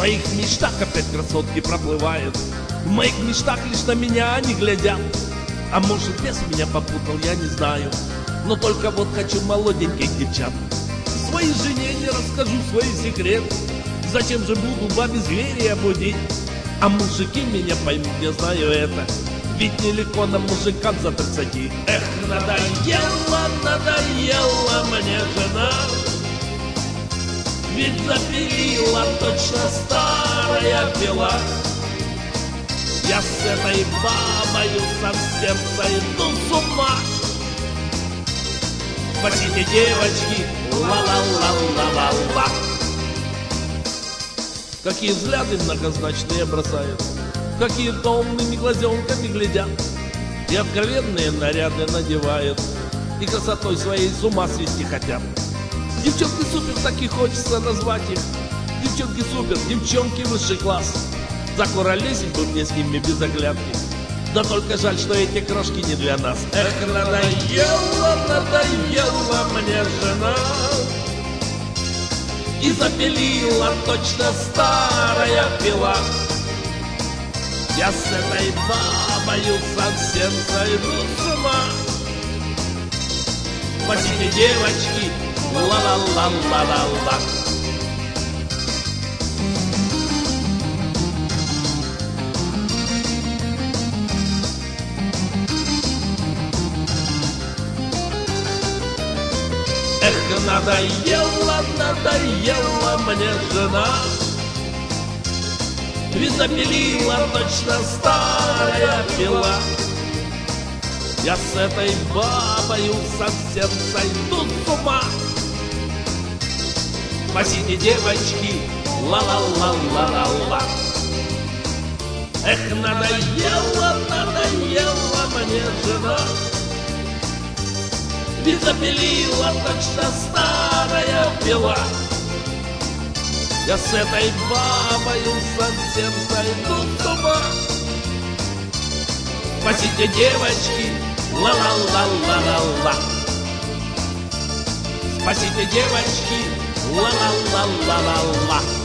моих мечтах опять красотки проплывают. В моих мечтах лишь на меня они глядят. А может, бес меня попутал, я не знаю. Но только вот хочу молоденьких девчат. Своей жене не расскажу свои секреты. Зачем же буду бабе зверя будить? А мужики меня поймут, я знаю это. Ведь нелегко нам мужикам за 30. Эх, надоела, надоела мне жена. Ведь запилила точно старая пила. Я с этой бабою совсем сойду с ума. Спасите, девочки, ла-ла-ла-ла-ла-ла. Какие взгляды многозначные бросают, какие томными глазенками глядят, и откровенные наряды надевают, и красотой своей с ума свести хотят. Девчонки супер, так и хочется назвать их. Девчонки супер, девчонки высший класс. Закуролесить бы мне с ними без оглядки. Да только жаль, что эти крошки не для нас. Эх, надоела, надоела мне жена. И запилила точно старая пила. Я с этой бабою совсем сойду с ума. Спасите, девочки, ла-ла-ла-ла-ла-ла. Эх, надоела, надоела мне жена. Ведь запилила точно старая пила. Я с этой бабою совсем сойду с ума. Спасите, девочки, ла-ла-ла-ла-ла-ла. Эх, надоела, надоела мне жена. Ведь запилила точно старая пила. Я с этой бабою совсем сойду с ума. Спасите, девочки, ла-ла-ла-ла-ла-ла. Спасите, девочки, ла-ла-ла-ла-ла-ла.